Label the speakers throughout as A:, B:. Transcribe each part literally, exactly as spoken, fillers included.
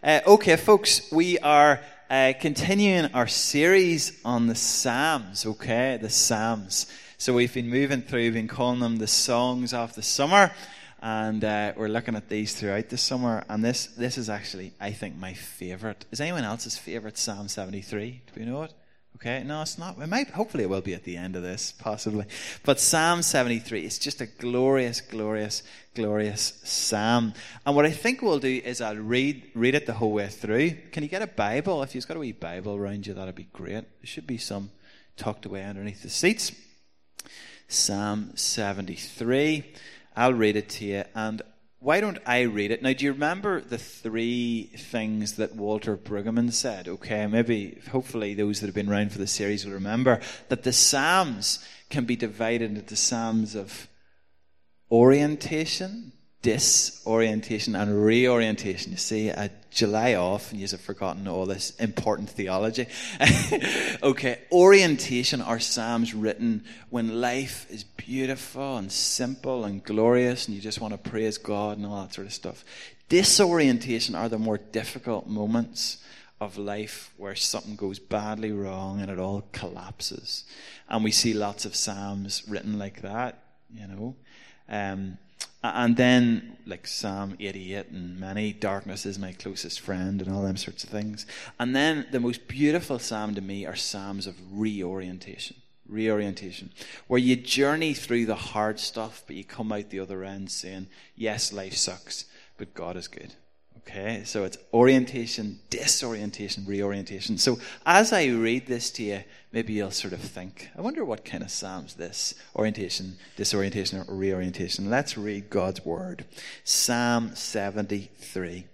A: Uh, okay, folks, we are uh, continuing our series on the Psalms, okay, the Psalms. So we've been moving through, we've been calling them the songs of the summer, and uh, we're looking at these throughout the summer, and this this is actually, I think, my favourite. Is anyone else's favourite Psalm seventy-three? Do we know it? Okay, no, it's not. It might. Hopefully it will be at the end of this, possibly. But Psalm seventy-three, it's just a glorious, glorious, glorious psalm. And what I think we'll do is I'll read read it the whole way through. Can you get a Bible? If you've got a wee Bible around you, that'd be great. There should be some tucked away underneath the seats. Psalm seventy-three. I'll read it to you, and why don't I read it? Now, do you remember the three things that Walter Brueggemann said? Okay, maybe, hopefully those that have been around for the series will remember that the Psalms can be divided into Psalms of orientation, disorientation, and reorientation. You see, a July off, and you have forgotten all this important theology. Okay, orientation are Psalms written when life is beautiful and simple and glorious, and you just want to praise God and all that sort of stuff. Disorientation are the more difficult moments of life where something goes badly wrong and it all collapses. And we see lots of Psalms written like that, you know. Um, and then, like Psalm eighty-eight and many, darkness is my closest friend and all them sorts of things. And then the most beautiful psalm to me are Psalms of reorientation. Reorientation. Where you journey through the hard stuff, but you come out the other end saying, yes, life sucks, but God is good. Okay, so it's orientation, disorientation, reorientation. So as I read this to you, maybe you'll sort of think, I wonder what kind of psalms this, orientation, disorientation, or reorientation. Let's read God's word. Psalm seventy-three.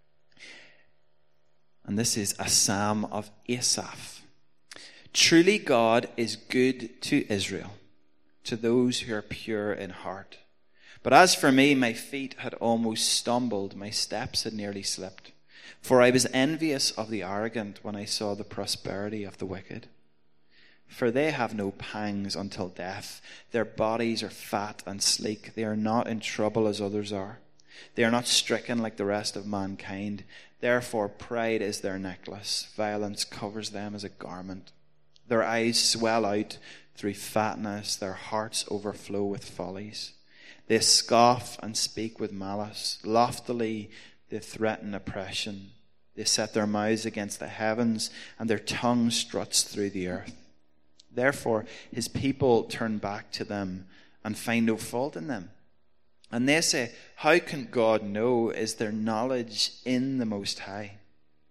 A: And this is a psalm of Asaph. Truly God is good to Israel, to those who are pure in heart. But as for me, my feet had almost stumbled, my steps had nearly slipped. For I was envious of the arrogant when I saw the prosperity of the wicked. For they have no pangs until death. Their bodies are fat and sleek. They are not in trouble as others are. They are not stricken like the rest of mankind. Therefore pride is their necklace. Violence covers them as a garment. Their eyes swell out through fatness. Their hearts overflow with follies. They scoff and speak with malice. Loftily they threaten oppression. They set their mouths against the heavens, and their tongue struts through the earth. Therefore his people turn back to them and find no fault in them. And they say, how can God know? Is there knowledge in the Most High?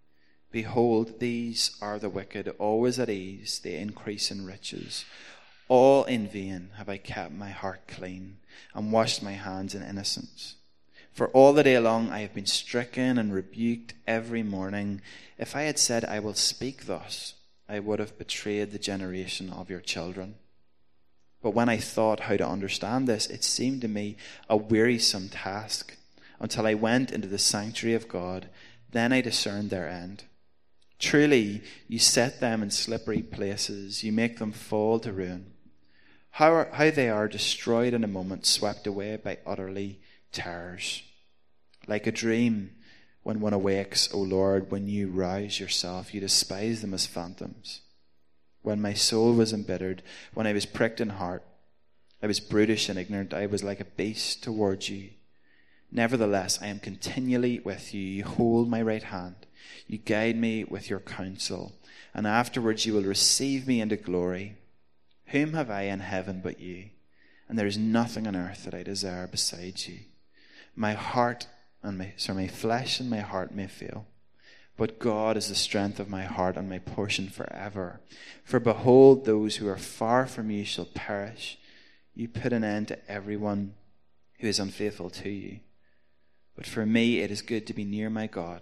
A: Behold, these are the wicked, always at ease. They increase in riches. All in vain have I kept my heart clean and washed my hands in innocence. For all the day long I have been stricken and rebuked every morning. If I had said, I will speak thus, I would have betrayed the generation of your children. But when I thought how to understand this, it seemed to me a wearisome task, until I went into the sanctuary of God. Then I discerned their end. Truly, you set them in slippery places. You make them fall to ruin. How, are, how they are destroyed in a moment, swept away by utterly terrors. Like a dream when one awakes, O Lord, when you rouse yourself, you despise them as phantoms. When my soul was embittered, when I was pricked in heart, I was brutish and ignorant, I was like a beast towards you. Nevertheless, I am continually with you. You hold my right hand. You guide me with your counsel, and afterwards you will receive me into glory. Whom have I in heaven but you? And there is nothing on earth that I desire besides you. My heart and my, sorry, my flesh and my heart may fail, but God is the strength of my heart and my portion forever. For behold, those who are far from you shall perish. You put an end to everyone who is unfaithful to you. But for me it is good to be near my God.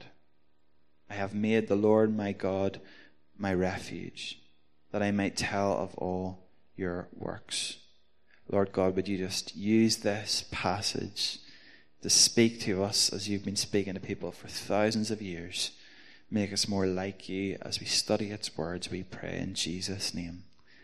A: I have made the Lord my God my refuge, that I might tell of all your works. Lord God, would you just use this passage to speak to us as you've been speaking to people for thousands of years. Make us more like you as we study its words, we pray in Jesus' name.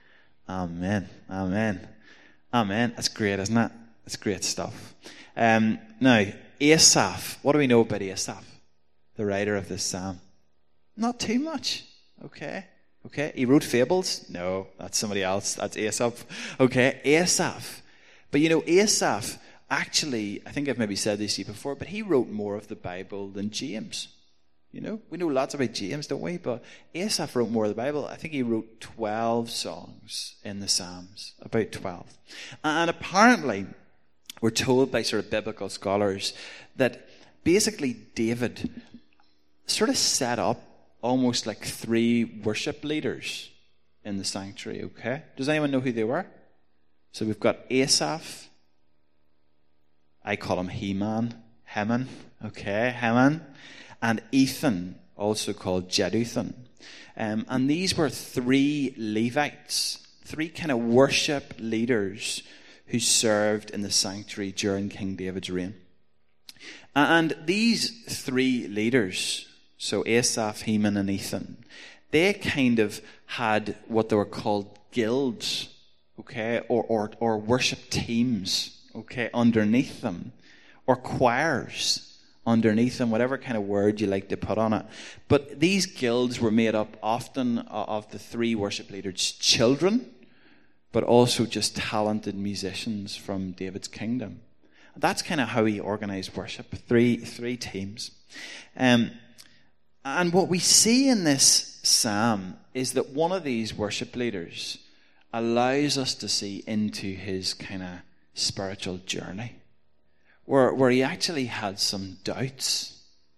A: Amen. Amen. Amen. That's great, isn't it? That's great stuff. Um, now, Asaph. What do we know about Asaph? the writer of this psalm? Not too much. Okay. Okay. He wrote fables? No, that's somebody else. That's Asaph. Okay. Asaph. But you know, Asaph, actually, I think I've maybe said this to you before, but he wrote more of the Bible than James. You know, we know lots about James, don't we? But Asaph wrote more of the Bible. I think he wrote twelve songs in the Psalms, about twelve. And apparently, we're told by sort of biblical scholars that basically David sort of set up almost like three worship leaders in the sanctuary, okay? Does anyone know who they were? So we've got Asaph. I call him Heman. Heman, okay, Heman. And Ethan, also called Jeduthun. Um, and these were three Levites, three kind of worship leaders who served in the sanctuary during King David's reign. And these three leaders, so Asaph, Heman, and Ethan, they kind of had what they were called guilds, okay, or, or, or worship teams, okay, underneath them, or choirs underneath them, whatever kind of word you like to put on it. But these guilds were made up often of the three worship leaders' children, but also just talented musicians from David's kingdom. That's kind of how he organized worship, three three teams. Um, and what we see in this psalm is that one of these worship leaders allows us to see into his kind of spiritual journey, where, where he actually had some doubts.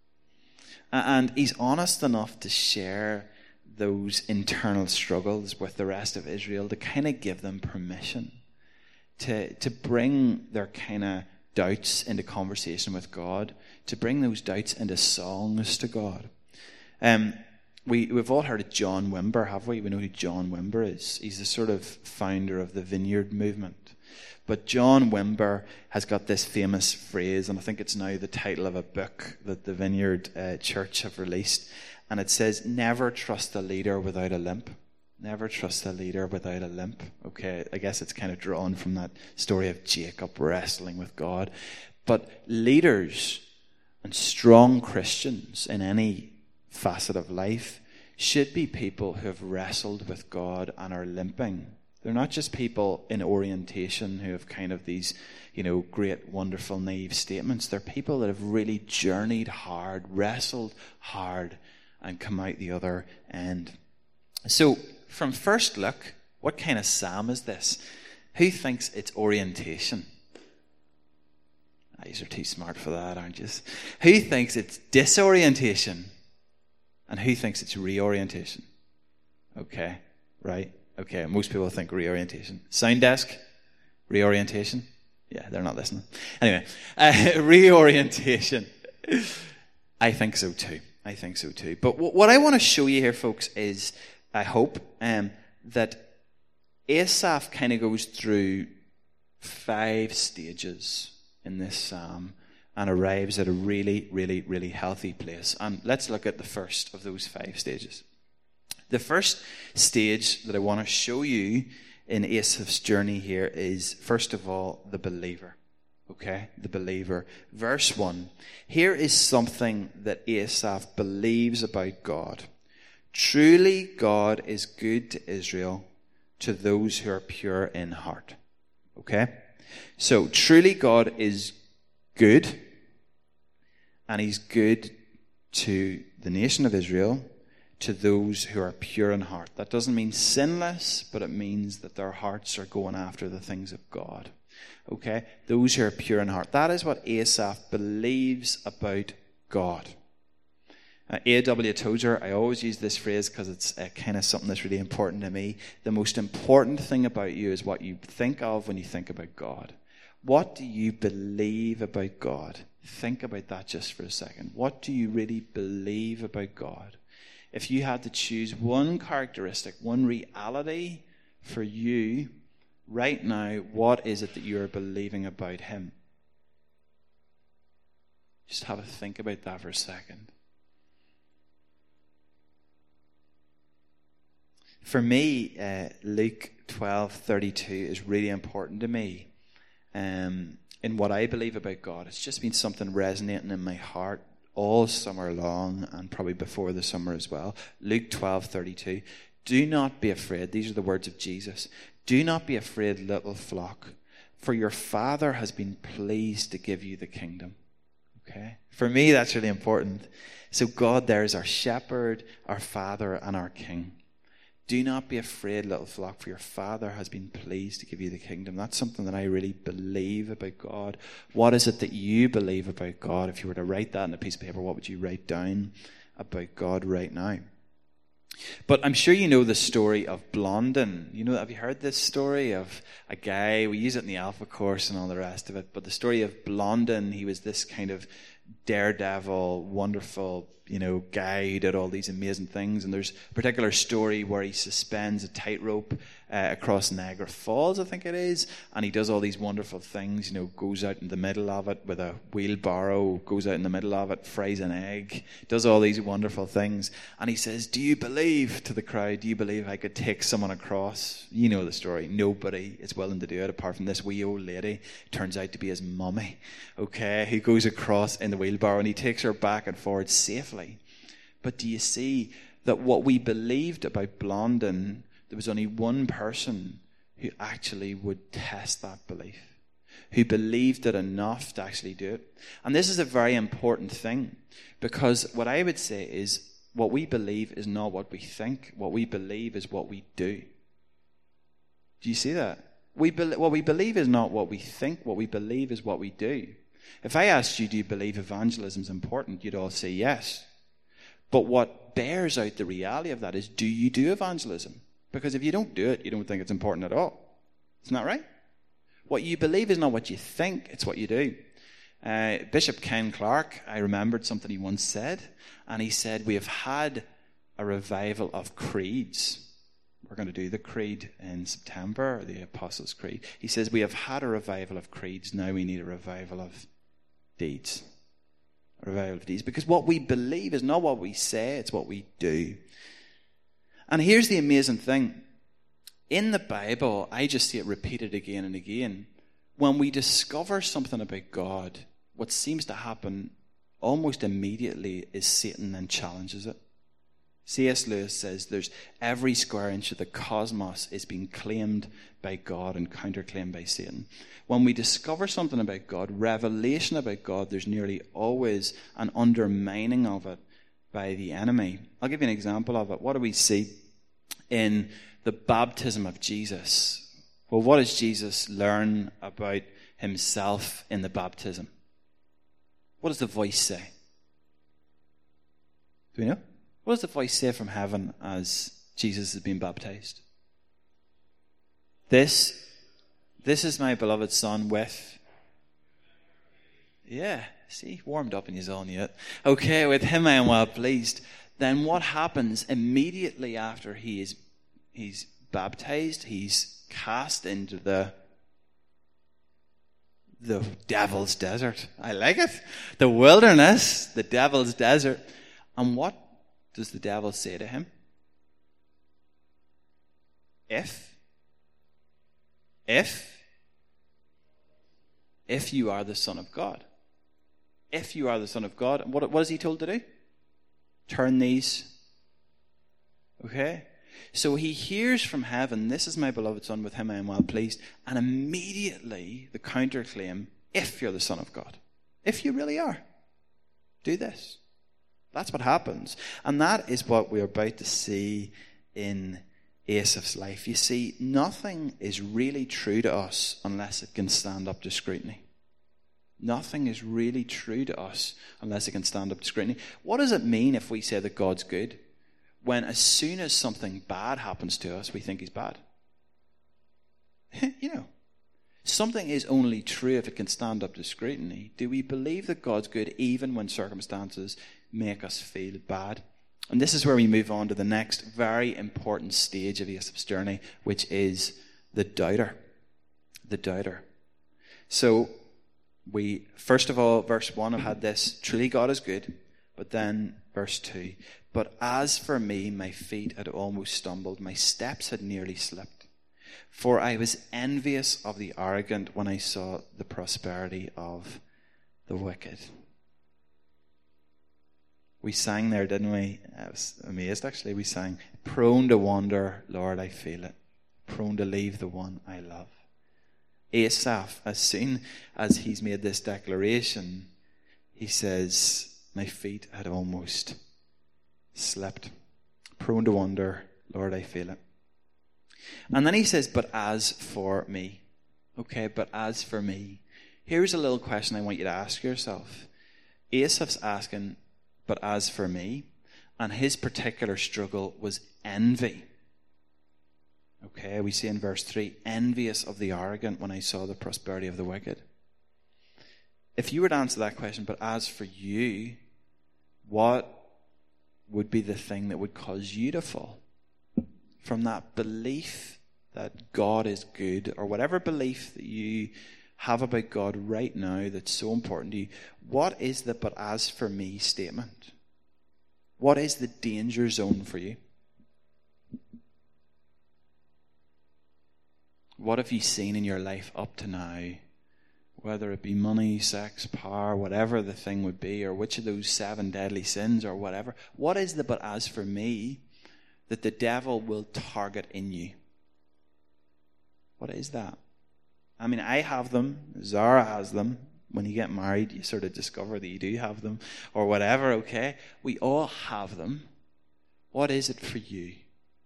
A: And he's honest enough to share those internal struggles with the rest of Israel, to kind of give them permission to, to bring their kind of doubts into conversation with God, to bring those doubts into songs to God. Um, we, we've all heard of John Wimber, have we? We know who John Wimber is. He's the sort of founder of the Vineyard movement. But John Wimber has got this famous phrase, and I think it's now the title of a book that the Vineyard uh, Church have released. And it says, never trust a leader without a limp. Never trust a leader without a limp. Okay, I guess it's kind of drawn from that story of Jacob wrestling with God. But leaders and strong Christians in any facet of life should be people who have wrestled with God and are limping. They're not just people in orientation who have kind of these, you know, great, wonderful, naive statements. They're people that have really journeyed hard, wrestled hard, and come out the other end. So, from first look, what kind of psalm is this? Who thinks it's orientation? Ah, you are too smart for that, aren't you? Who thinks it's disorientation? And who thinks it's reorientation? Okay, right. Okay, most people think reorientation. Sound desk? Reorientation? Yeah, they're not listening. Anyway, uh, reorientation. I think so too. I think so too. But w- what I want to show you here, folks, is, I hope, um, that Asaph kind of goes through five stages in this psalm and arrives at a really, really, really healthy place. And let's look at the first of those five stages. The first stage that I want to show you in Asaph's journey here is, first of all, the believer. Okay, the believer. Verse one. Here is something that Asaph believes about God. Truly God is good to Israel, to those who are pure in heart. Okay? So, truly God is good, and he's good to the nation of Israel, to those who are pure in heart. That doesn't mean sinless, but it means that their hearts are going after the things of God. Okay? Those who are pure in heart. That is what Asaph believes about God. Uh, A W Tozer, I always use this phrase because it's uh, kind of something that's really important to me. The most important thing about you is what you think of when you think about God. What do you believe about God? Think about that just for a second. What do you really believe about God? If you had to choose one characteristic, one reality for you right now, what is it that you are believing about him? Just have a think about that for a second. For me, uh, Luke twelve thirty-two is really important to me um, in what I believe about God. It's just been something resonating in my heart all summer long and probably before the summer as well. Luke twelve thirty-two. Do not be afraid. These are the words of Jesus. Do not be afraid, little flock, for your Father has been pleased to give you the kingdom. Okay? For me, that's really important. So God there is our shepherd, our Father, and our King. Do not be afraid, little flock, for your Father has been pleased to give you the kingdom. That's something that I really believe about God. What is it that you believe about God? If you were to write that on a piece of paper, what would you write down about God right now? But I'm sure you know the story of Blondin. You know, have you heard this story of a guy? We use it in the Alpha course and all the rest of it. But the story of Blondin, he was this kind of daredevil, wonderful, you know, guy who did all these amazing things. And there's a particular story where he suspends a tightrope uh, across Niagara Falls, I think it is, and he does all these wonderful things, you know, goes out in the middle of it with a wheelbarrow, goes out in the middle of it, fries an egg, does all these wonderful things. And he says, do you believe, to the crowd, do you believe I could take someone across? You know the story. Nobody is willing to do it apart from this wee old lady. Turns out to be his mummy. Okay, he goes across in the wheelbarrow and he takes her back and forward safely. But do you see that what we believed about Blondin, there was only one person who actually would test that belief, who believed it enough to actually do it. And this is a very important thing, because what I would say is what we believe is not what we think. What we believe is what we do. Do you see that? We be- what we believe is not what we think. What we believe is what we do. If I asked you, do you believe evangelism is important? You'd all say yes. But what bears out the reality of that is, do you do evangelism? Because if you don't do it, you don't think it's important at all. Isn't that right? What you believe is not what you think, it's what you do. Uh, Bishop Ken Clark, I remembered something he once said, and he said, we have had a revival of creeds. We're going to do the creed in September, the Apostles' Creed. He says, we have had a revival of creeds, now we need a revival of deeds. A revival of deeds. Because what we believe is not what we say, it's what we do. And here's the amazing thing. In the Bible, I just see it repeated again and again. When we discover something about God, what seems to happen almost immediately is Satan then challenges it. C S Lewis says there's every square inch of the cosmos is being claimed by God and counterclaimed by Satan. When we discover something about God, revelation about God, there's nearly always an undermining of it by the enemy. I'll give you an example of it. What do we see in the baptism of Jesus? Well, what does Jesus learn about himself in the baptism? What does the voice say? Do we know? What does the voice say from heaven as Jesus is being baptized? This, this is my beloved Son with... Yeah, see, warmed up and he's on yet. Okay, with him I am well pleased. Then what happens immediately after he is he's baptized? He's cast into the the devil's desert. I like it. The wilderness, the devil's desert. And what does the devil say to him? If, if, if you are the Son of God. If you are the Son of God. And what, what is he told to do? Turn these. Okay? So he hears from heaven, this is my beloved Son, with him I am well pleased. And immediately the counterclaim, if you're the Son of God. If you really are. Do this. That's what happens. And that is what we're about to see in Asaph's life. You see, nothing is really true to us unless it can stand up to scrutiny. Nothing is really true to us unless it can stand up to scrutiny. What does it mean if we say that God's good, when as soon as something bad happens to us, we think he's bad? You know, something is only true if it can stand up to scrutiny. Do we believe that God's good even when circumstances make us feel bad? And this is where we move on to the next very important stage of Asaph's journey, which is the doubter. The doubter. So we, first of all, verse one, have had this, truly God is good. But then verse two, but as for me, my feet had almost stumbled, my steps had nearly slipped. For I was envious of the arrogant when I saw the prosperity of the wicked. We sang there, didn't we? I was amazed, actually. We sang, prone to wander, Lord, I feel it. Prone to leave the one I love. Asaph, as soon as he's made this declaration, he says, my feet had almost slipped. Prone to wander, Lord, I feel it. And then he says, but as for me. Okay, but as for me. Here's a little question I want you to ask yourself. Asaph's asking, but as for me, and his particular struggle was envy. Okay, we see in verse three, envious of the arrogant when I saw the prosperity of the wicked. If you were to answer that question, but as for you, what would be the thing that would cause you to fall? From that belief that God is good, or whatever belief that you have about God right now that's so important to you, what is the but as for me statement? What is the danger zone for you? What have you seen in your life up to now? Whether it be money, sex, power, whatever the thing would be, or which of those seven deadly sins or whatever. What is the but as for me that the devil will target in you? What is that? I mean, I have them. Zara has them. When you get married, you sort of discover that you do have them, or whatever, okay? We all have them. What is it for you?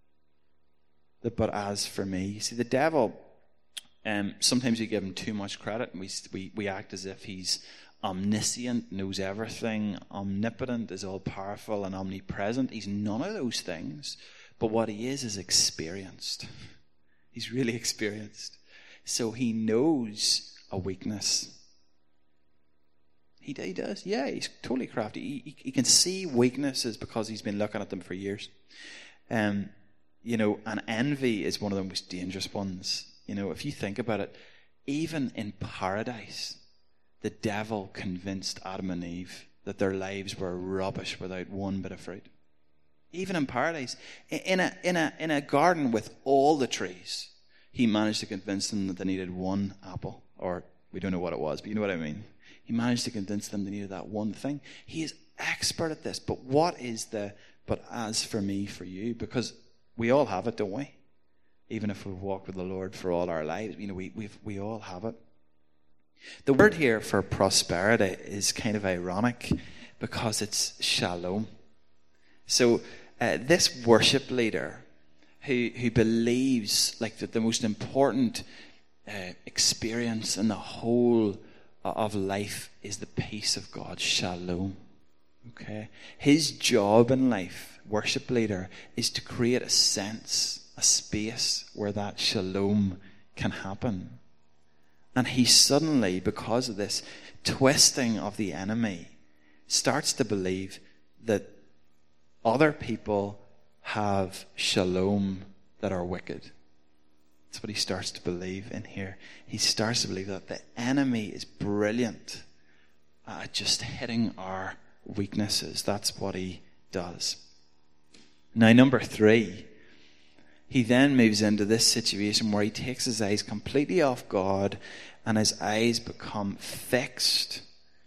A: The but as for me. You see, the devil, um, sometimes we give him too much credit, and we, we, we act as if he's omniscient, knows everything, omnipotent, is all-powerful and omnipresent. He's none of those things. But what he is is experienced. He's really experienced. So he knows a weakness. He, he does, yeah, he's totally crafty. He, he, he can see weaknesses because he's been looking at them for years. Um, you know, and envy is one of the most dangerous ones. You know, if you think about it, even in paradise, the devil convinced Adam and Eve that their lives were rubbish without one bit of fruit. Even in paradise, in a in a in a garden with all the trees, he managed to convince them that they needed one apple, or we don't know what it was, but you know what I mean. He managed to convince them they needed that one thing. He is expert at this. But what is the but as for me, for you? Because we all have it, don't we? Even if we've walked with the Lord for all our lives, you know, we we we all have it. The word here for prosperity is kind of ironic because it's shalom. So uh, this worship leader who who believes like that the most important uh, experience in the whole of life is the peace of God, shalom. Okay, his job in life, worship leader, is to create a sense, a space where that shalom can happen. And he suddenly, because of this twisting of the enemy, starts to believe that other people have shalom that are wicked. That's what he starts to believe in here. He starts to believe that the enemy is brilliant at just hitting our weaknesses. That's what he does. Now, number three, he then moves into this situation where he takes his eyes completely off God and his eyes become fixed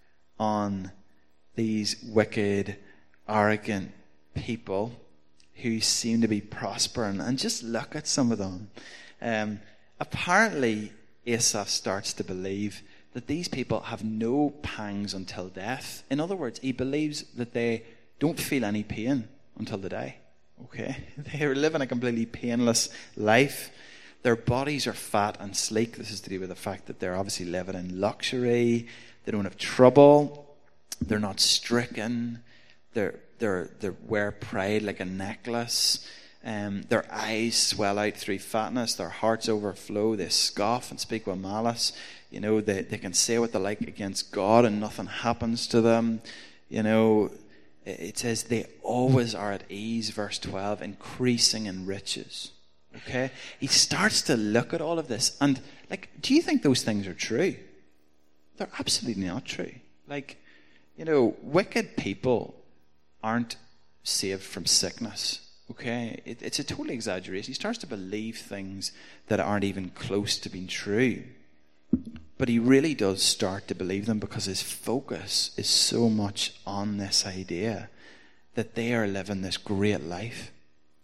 A: on these wicked, arrogant people who seem to be prospering. And just look at some of them. Um, apparently, Asaph starts to believe that these people have no pangs until death. In other words, he believes that they don't feel any pain until they die. Okay? They are living a completely painless life. Their bodies are fat and sleek. This is to do with the fact that they're obviously living in luxury. They don't have trouble. They're not stricken. They're, they're, they wear pride like a necklace. Um, their eyes swell out through fatness. Their hearts overflow. They scoff and speak with malice. You know, they, they can say what they like against God and nothing happens to them. You know, it says they always are at ease, verse twelve, increasing in riches. Okay? He starts to look at all of this. And, like, do you think those things are true? They're absolutely not true. Like, you know, wicked people aren't saved from sickness. Okay? It, it's a total exaggeration. He starts to believe things that aren't even close to being true. But he really does start to believe them because his focus is so much on this idea. that they are living this great life.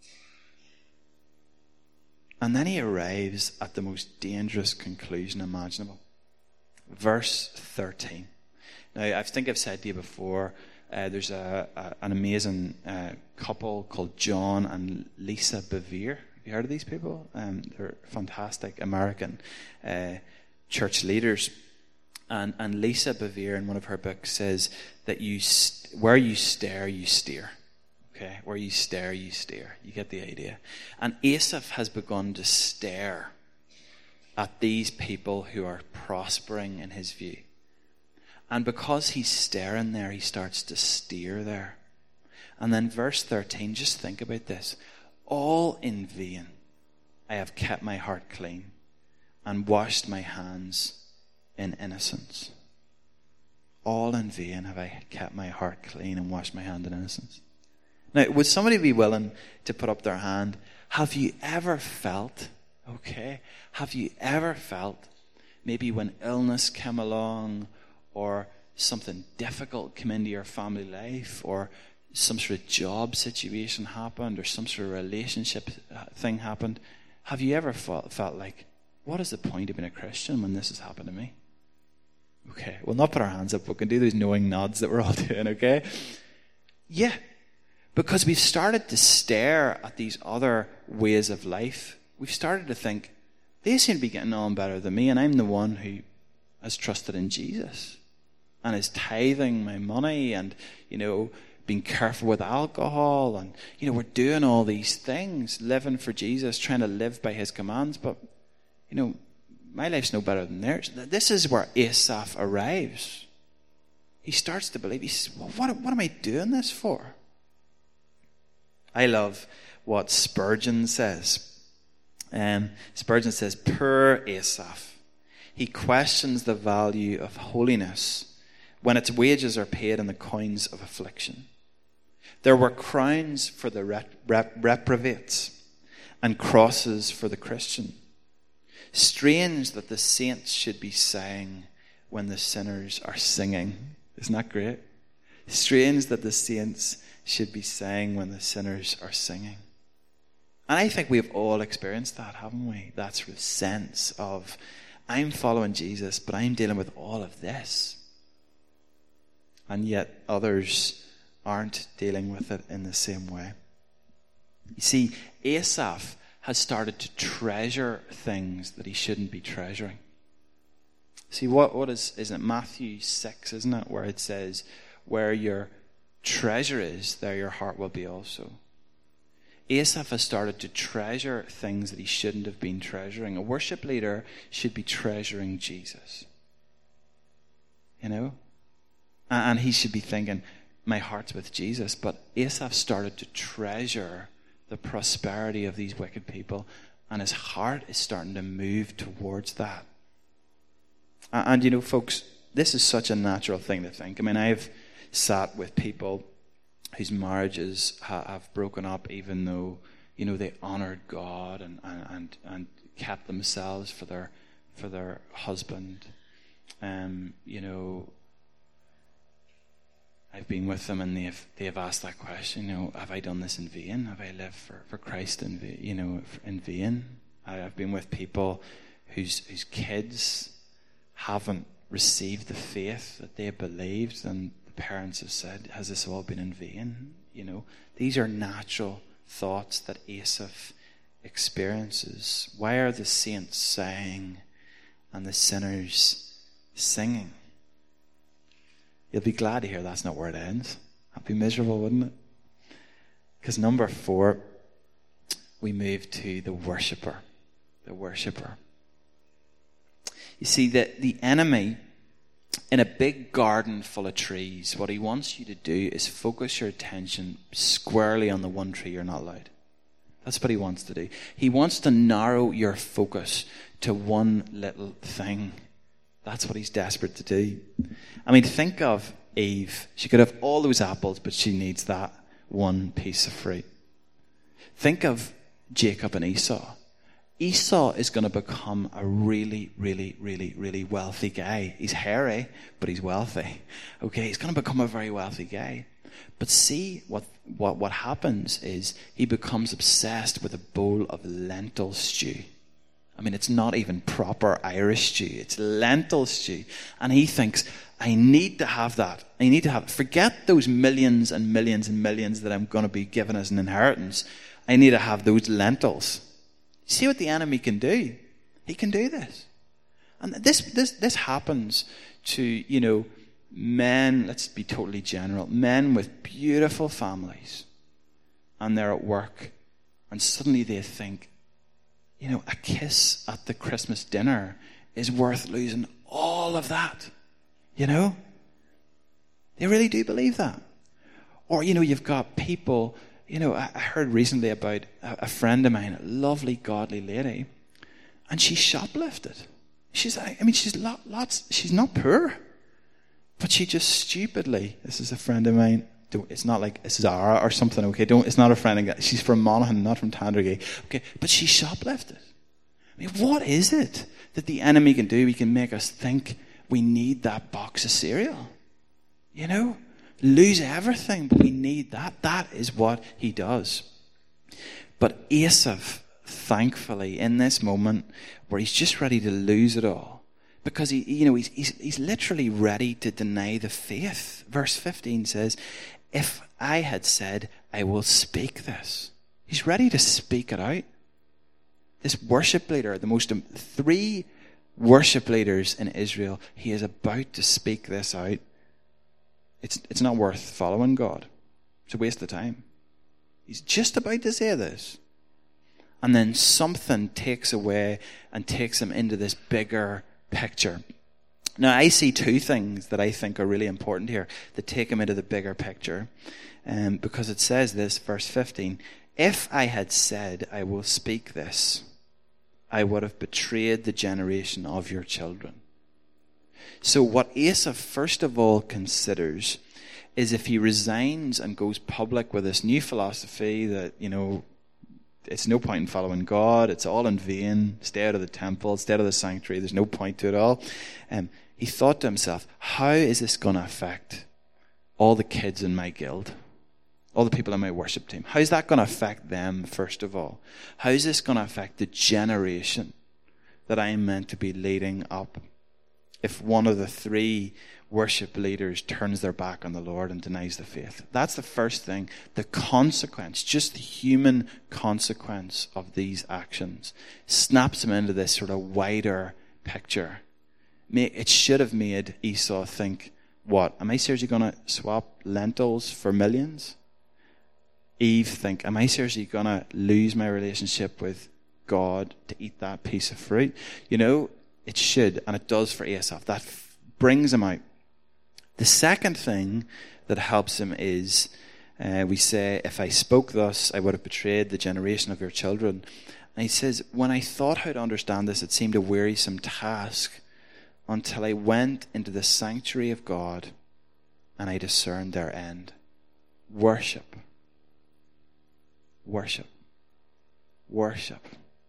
A: And then he arrives at the most dangerous conclusion imaginable. Verse thirteen. Now, I think I've said to you before, uh, there's a, a, an amazing uh, couple called John and Lisa Bevere. Have you heard of these people? Um, they're fantastic American uh, church leaders. And, and Lisa Bevere, in one of her books, says that you st- where you stare, you steer. Okay, where you stare, you steer. You get the idea. And Asaph has begun to stare at these people who are prospering in his view. And because he's staring there, he starts to steer there. And then verse thirteen, just think about this. All in vain I have kept my heart clean and washed my hands in innocence. All in vain have I kept my heart clean and washed my hand in innocence. Now, would somebody be willing to put up their hand? Have you ever felt, okay, have you ever felt maybe when illness came along, or something difficult came into your family life, or some sort of job situation happened, or some sort of relationship thing happened, have you ever felt, felt like, what is the point of being a Christian when this has happened to me? Okay, we'll not put our hands up. We can do those knowing nods that we're all doing, okay? Yeah, because we've started to stare at these other ways of life. We've started to think, they seem to be getting on better than me, and I'm the one who has trusted in Jesus and is tithing my money and, you know, being careful with alcohol, and, you know, we're doing all these things, living for Jesus, trying to live by his commands, but, you know, my life's no better than theirs. This is where Asaph arrives. He starts to believe. He says, well, what, what am I doing this for? I love what Spurgeon says. Um, Spurgeon says, poor Asaph. He questions the value of holiness when its wages are paid in the coins of affliction. There were crowns for the rep- rep- reprobates and crosses for the Christian. Strange that the saints should be sang when the sinners are singing. Isn't that great? Strange that the saints should be sang when the sinners are singing. And I think we've all experienced that, haven't we? That sort of sense of, I'm following Jesus, but I'm dealing with all of this. And yet others aren't dealing with it in the same way. You see, Asaph has started to treasure things that he shouldn't be treasuring. See, what, what is, isn't it Matthew six, isn't it, where it says, where your treasure is, there your heart will be also. Asaph has started to treasure things that he shouldn't have been treasuring. A worship leader should be treasuring Jesus. You know? And he should be thinking, my heart's with Jesus. But Asaph started to treasure the prosperity of these wicked people, and his heart is starting to move towards that. And, and you know, folks, this is such a natural thing to think. I mean, I've sat with people whose marriages ha- have broken up, even though, you know, they honored God and, and, and, and kept themselves for their for their husband. Um, you know, I've been with them, and they've they've asked that question. You know, have I done this in vain? Have I lived for, for Christ in vain? You know, in vain? I, I've been with people whose whose kids haven't received the faith that they believed, and the parents have said, "Has this all been in vain?" You know, these are natural thoughts that Asaph experiences. Why are the saints sang and the sinners singing? You'll be glad to hear that's not where it ends. That'd be miserable, wouldn't it? Because number four, we move to the worshipper. The worshipper. You see, that the enemy, in a big garden full of trees, what he wants you to do is focus your attention squarely on the one tree you're not allowed. That's what he wants to do. He wants to narrow your focus to one little thing. That's what he's desperate to do. I mean, think of Eve. She could have all those apples, but she needs that one piece of fruit. Think of Jacob and Esau. Esau is going to become a really, really, really, really wealthy guy. He's hairy, but he's wealthy. Okay, he's going to become a very wealthy guy. But see, what, what, what happens is he becomes obsessed with a bowl of lentil stew. I mean, it's not even proper Irish stew. It's lentil stew. And he thinks, I need to have that. I need to have it. Forget those millions and millions and millions that I'm going to be given as an inheritance. I need to have those lentils. See what the enemy can do? He can do this. And this, this, this happens to, you know, men, let's be totally general, men with beautiful families. And they're at work. And suddenly they think, you know, a kiss at the Christmas dinner is worth losing all of that. You know? They really do believe that. Or, you know, you've got people, you know, I heard recently about a friend of mine, a lovely, godly lady, and she shoplifted. She's, I mean, she's lots, she's not poor, but she just stupidly, this is a friend of mine, it's not like it's Zara or something, okay? Don't. It's not a friend. She's from Monaghan, not from Tandragee, okay? But she shoplifted. I mean, what is it that the enemy can do? He can make us think we need that box of cereal. You know, lose everything, but we need that. That is what he does. But Asaph, thankfully, in this moment where he's just ready to lose it all, because he, you know, he's he's, he's literally ready to deny the faith. Verse fifteen says, if I had said, I will speak this. He's ready to speak it out. This worship leader, the most, three worship leaders in Israel, he is about to speak this out. It's, it's not worth following God. It's a waste of time. He's just about to say this. And then something takes away and takes him into this bigger picture. Now, I see two things that I think are really important here that take him into the bigger picture. Um, because it says this, verse fifteen, if I had said, I will speak this, I would have betrayed the generation of your children. So what Asaph first of all considers is if he resigns and goes public with this new philosophy that, you know, it's no point in following God, it's all in vain, stay out of the temple, stay out of the sanctuary, there's no point to it all. Um, he thought to himself, how is this going to affect all the kids in my guild? All the people in my worship team. How's that going to affect them, first of all? How's this going to affect the generation that I'm meant to be leading up? If one of the three worship leaders turns their back on the Lord and denies the faith. That's the first thing. The consequence, just the human consequence of these actions, snaps him into this sort of wider picture. It should have made Esau think, what, am I seriously going to swap lentils for millions? Eve think, am I seriously going to lose my relationship with God to eat that piece of fruit? You know, it should, and it does for Asaph. That f- brings him out. The second thing that helps him is, uh, we say, if I spoke thus, I would have betrayed the generation of your children. And he says, when I thought how to understand this, it seemed a wearisome task until I went into the sanctuary of God and I discerned their end. Worship. Worship. Worship.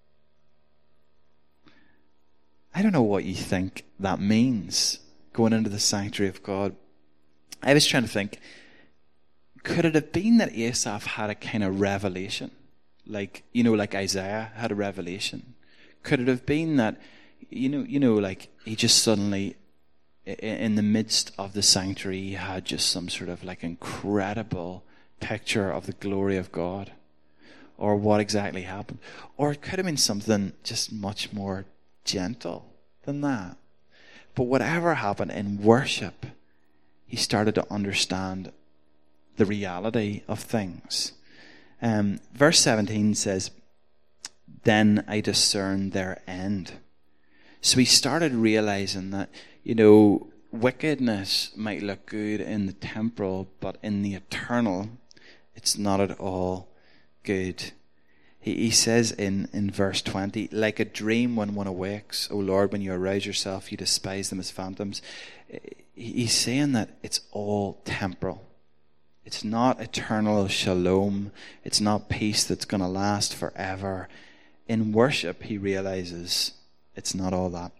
A: I don't know what you think that means, going into the sanctuary of God. I was trying to think, could it have been that Asaph had a kind of revelation? Like, you know, like Isaiah had a revelation. Could it have been that, you know, you know, like he just suddenly, in the midst of the sanctuary, he had just some sort of like incredible picture of the glory of God? Or what exactly happened? Or it could have been something just much more gentle than that. But whatever happened in worship, he started to understand the reality of things. Um, verse seventeen says, then I discerned their end. So he started realizing that, you know, wickedness might look good in the temporal, but in the eternal, it's not at all good. He, he says in, in verse twenty, like a dream when one awakes, O Lord, when you arouse yourself, you despise them as phantoms. He's saying that it's all temporal. It's not eternal shalom. It's not peace that's going to last forever. In worship, he realizes it's not all that.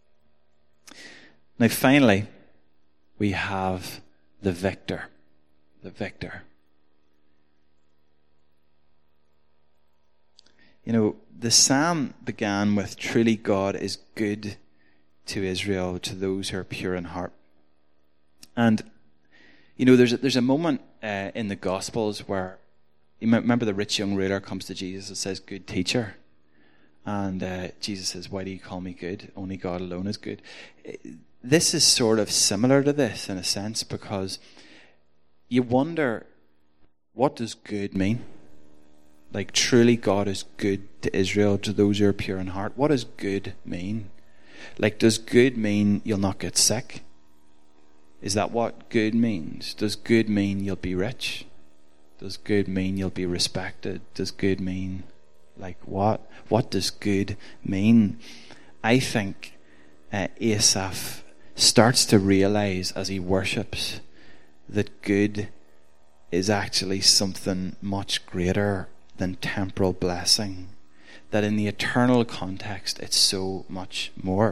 A: Now, finally, we have the victor. the victor. You know, the psalm began with, truly God is good to Israel, to those who are pure in heart. And, you know, there's a, there's a moment uh, in the Gospels where, you remember the rich young ruler comes to Jesus and says, good teacher. And uh, Jesus says, why do you call me good? Only God alone is good. This is sort of similar to this in a sense, because you wonder, what does good mean? Like, truly God is good to Israel, to those who are pure in heart. What does good mean? Like, does good mean you'll not get sick? Is that what good means? Does good mean you'll be rich? Does good mean you'll be respected? Does good mean, like, what? What does good mean? I think uh, Asaph starts to realize as he worships that good is actually something much greater than temporal blessing. That in the eternal context, it's so much more.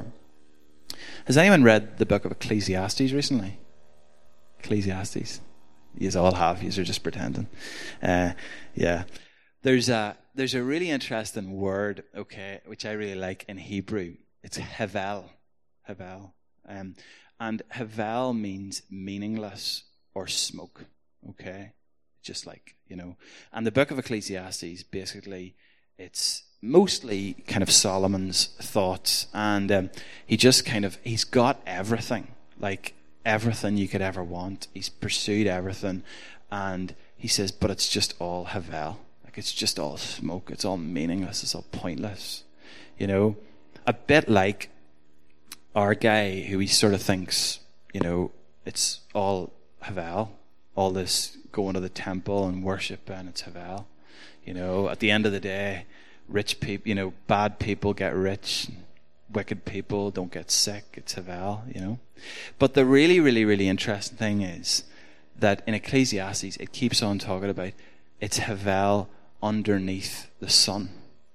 A: Has anyone read the book of Ecclesiastes recently? Ecclesiastes? You all have. You are just pretending. Uh, yeah. There's a there's a really interesting word, okay, which I really like in Hebrew. It's havel. Havel. Um, and havel means meaningless or smoke. Okay? Just like, you know. And the book of Ecclesiastes, basically, it's mostly kind of Solomon's thoughts. And um, he just kind of, he's got everything. Like, everything you could ever want. He's pursued everything. And he says, but it's just all havel. Like, it's just all smoke. It's all meaningless. It's all pointless. You know? A bit like our guy who he sort of thinks, you know, it's all havel. All this going to the temple and worship, and it's havel. You know, at the end of the day, rich people, you know, bad people get rich. Wicked people don't get sick. It's havel, you know. But the really, really, really interesting thing is that in Ecclesiastes, it keeps on talking about it's havel underneath the sun.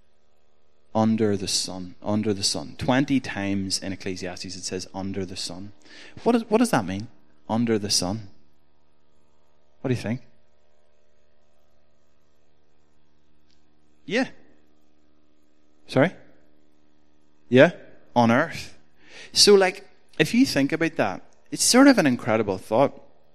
A: Under the sun. Under the sun. Twenty times in Ecclesiastes it says under the sun. What, is, what does that mean? Under the sun. What do you think? Yeah. Sorry? Yeah? On earth. So, like, if you think about that, it's sort of an incredible thought.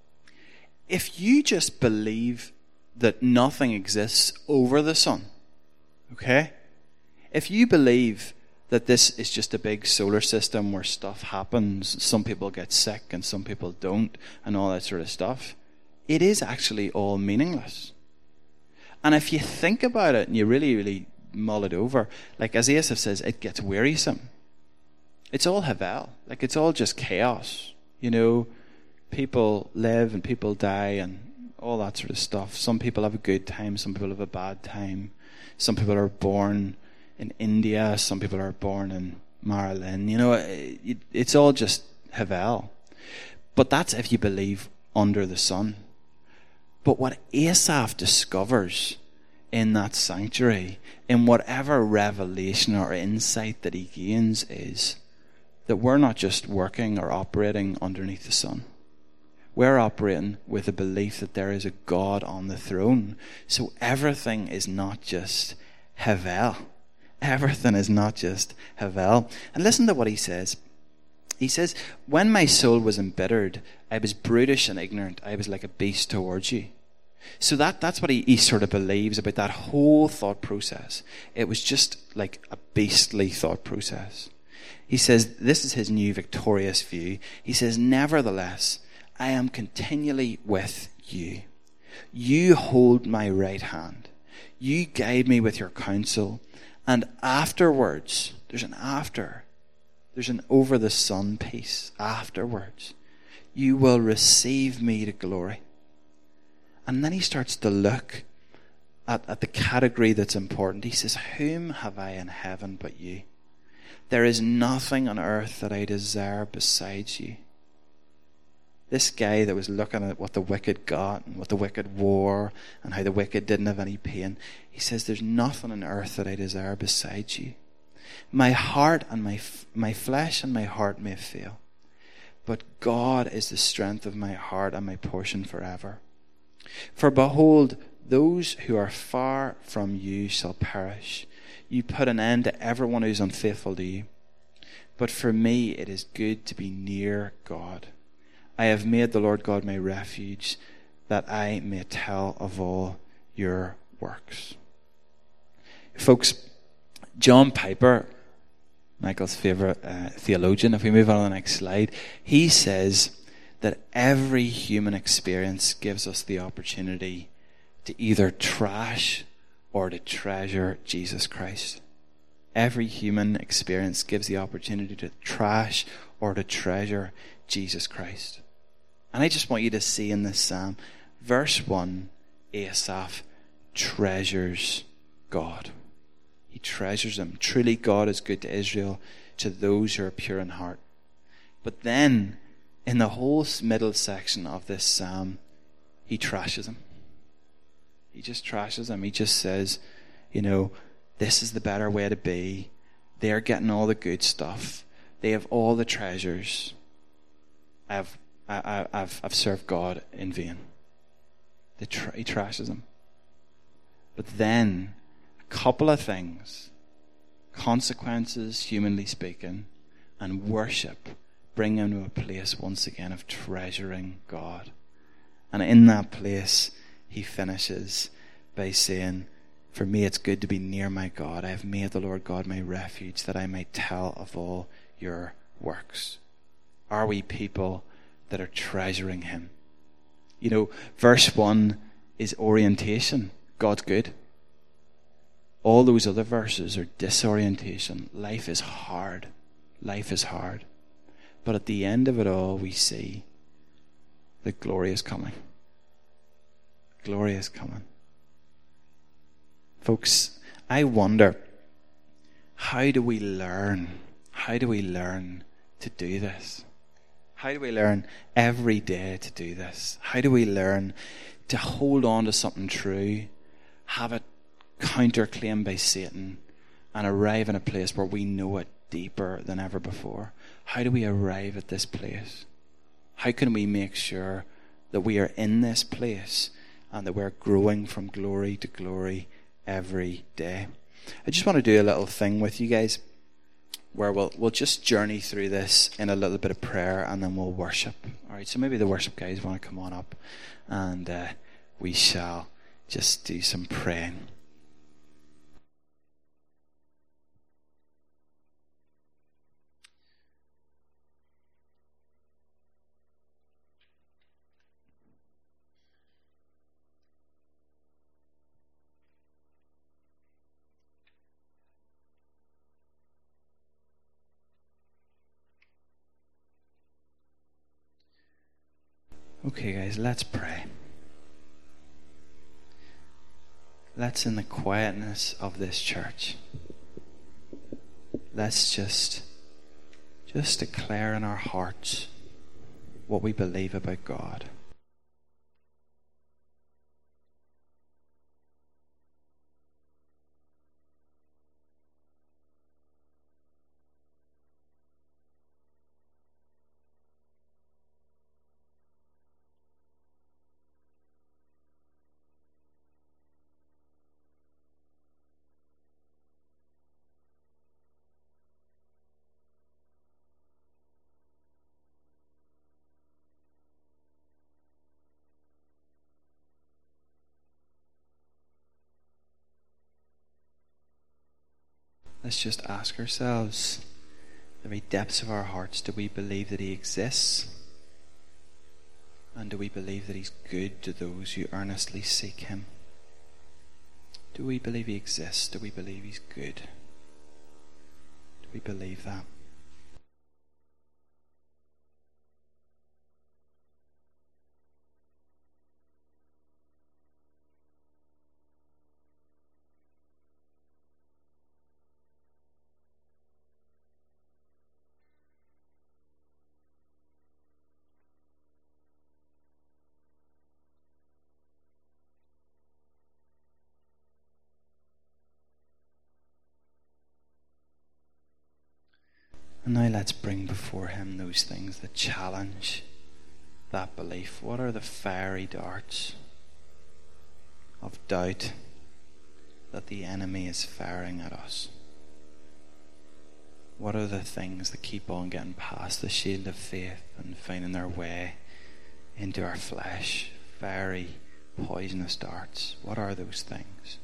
A: If you just believe that nothing exists over the sun, okay? If you believe that this is just a big solar system where stuff happens, some people get sick and some people don't, and all that sort of stuff, it is actually all meaningless. And if you think about it and you really, really mull it over, like as Asaph says, it gets wearisome. It's all havel. Like, it's all just chaos. You know, people live and people die and all that sort of stuff. Some people have a good time, some people have a bad time. Some people are born in India, some people are born in Maryland. You know, it, it's all just havel. But that's if you believe under the sun. But what Asaph discovers in that sanctuary, in whatever revelation or insight that he gains, is that we're not just working or operating underneath the sun. We're operating with a belief that there is a God on the throne. So everything is not just havel. Everything is not just havel. And listen to what he says. He says, when my soul was embittered, I was brutish and ignorant. I was like a beast towards you. So that, that's what he, he sort of believes about that whole thought process. It was just like a beastly thought process. He says, this is his new victorious view. He says, nevertheless, I am continually with you. You hold my right hand. You guide me with your counsel. And afterwards, there's an after. There's an over the sun piece. Afterwards, you will receive me to glory. And then he starts to look at, at the category that's important. He says, whom have I in heaven but you? There is nothing on earth that I desire besides you. This guy that was looking at what the wicked got and what the wicked wore and how the wicked didn't have any pain, he says, there's nothing on earth that I desire besides you. My heart and my my flesh and my heart may fail, but God is the strength of my heart and my portion forever. For behold, those who are far from you shall perish. You put an end to everyone who is unfaithful to you. But for me it is good to be near God. I have made the Lord God my refuge, that I may tell of all your works. Folks, John Piper, Michael's favourite uh, theologian, if we move on to the next slide, he says that every human experience gives us the opportunity to either trash or to treasure Jesus Christ. Every human experience gives the opportunity to trash or to treasure Jesus Christ. And I just want you to see in this psalm, verse one, Asaph treasures God. He treasures him. Truly God is good to Israel, to those who are pure in heart. But then, in the whole middle section of this psalm, he trashes him. He just trashes him. He just says, you know, this is the better way to be. They're getting all the good stuff. They have all the treasures. I've, I, I, I've, I've served God in vain. The tra- he trashes him. But then, a couple of things, consequences, humanly speaking, and worship, bring him to a place once again of treasuring God. And in that place, he finishes by saying, for me it's good to be near my God. I have made the Lord God my refuge, that I may tell of all your works. Are we people that are treasuring him? You know, verse one is orientation. God's good. All those other verses are disorientation. Life is hard. Life is hard. But at the end of it all, we see that glory is coming. Glory is coming. Folks, I wonder, how do we learn? How do we learn to do this? How do we learn every day to do this? How do we learn to hold on to something true, have it counterclaimed by Satan, and arrive in a place where we know it deeper than ever before? How do we arrive at this place? How can we make sure that we are in this place and that we're growing from glory to glory every day? I just want to do a little thing with you guys where we'll we'll just journey through this in a little bit of prayer, and then we'll worship. All right, so maybe the worship guys want to come on up, and uh, we shall just do some praying. Okay, guys, let's pray. Let's, in the quietness of this church, let's just, just declare in our hearts what we believe about God. Let's just ask ourselves, the very depths of our hearts, do we believe that he exists? And do we believe that he's good to those who earnestly seek him? Do we believe he exists? Do we believe he's good? Do we believe that? And now let's bring before him those things that challenge that belief. What are the fiery darts of doubt that the enemy is firing at us? What are the things that keep on getting past the shield of faith and finding their way into our flesh? Fiery, poisonous darts. What are those things?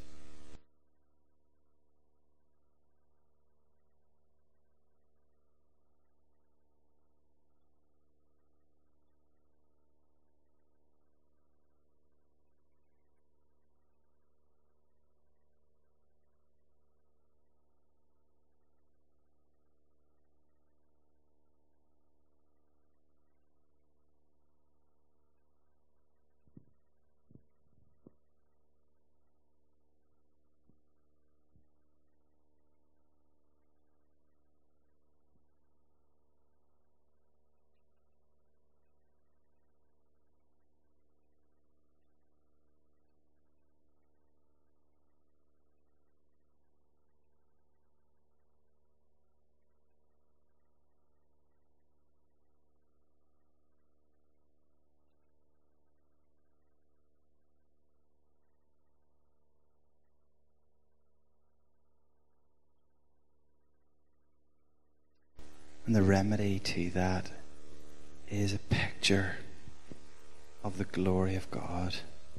A: And the remedy to that is a picture of the glory of God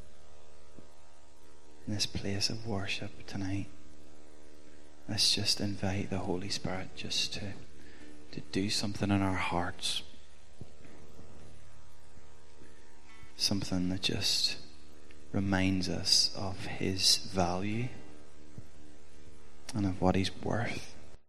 A: in this place of worship tonight. Let's just invite the Holy Spirit just to, to do something in our hearts. Something that just reminds us of His value and of what He's worth.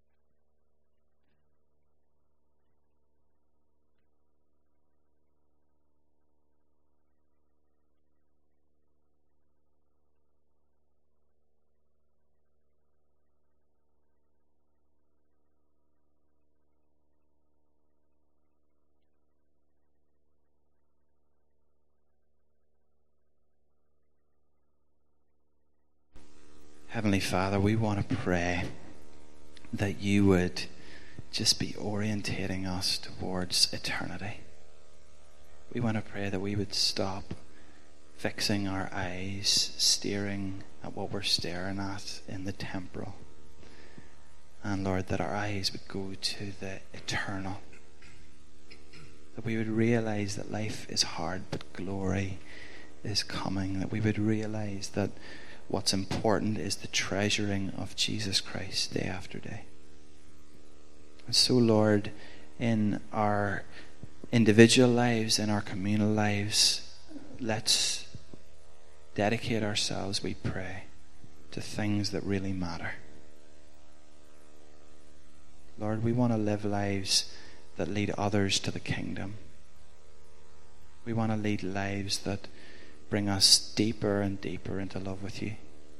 A: Heavenly Father, we want to pray that you would just be orientating us towards eternity. We want to pray that we would stop fixing our eyes, staring at what we're staring at in the temporal. And Lord, that our eyes would go to the eternal. That we would realize that life is hard, but glory is coming. That we would realize that what's important is the treasuring of Jesus Christ day after day. And so, Lord, in our individual lives, in our communal lives, let's dedicate ourselves, we pray, to things that really matter. Lord, we want to live lives that lead others to the kingdom. We want to lead lives that bring us deeper and deeper into love with you.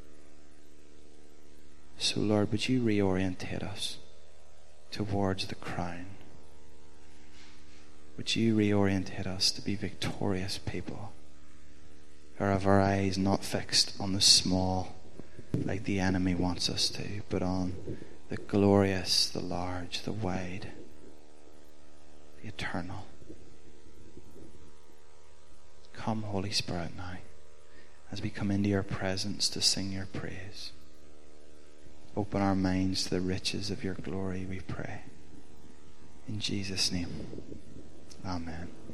A: So, Lord, would you reorientate us towards the crown? Would you reorientate us to be victorious people who have our eyes not fixed on the small like the enemy wants us to, but on the glorious, the large, the wide, the eternal. Come, Holy Spirit, now, as we come into your presence to sing your praise. Open our minds to the riches of your glory, we pray. In Jesus' name, amen.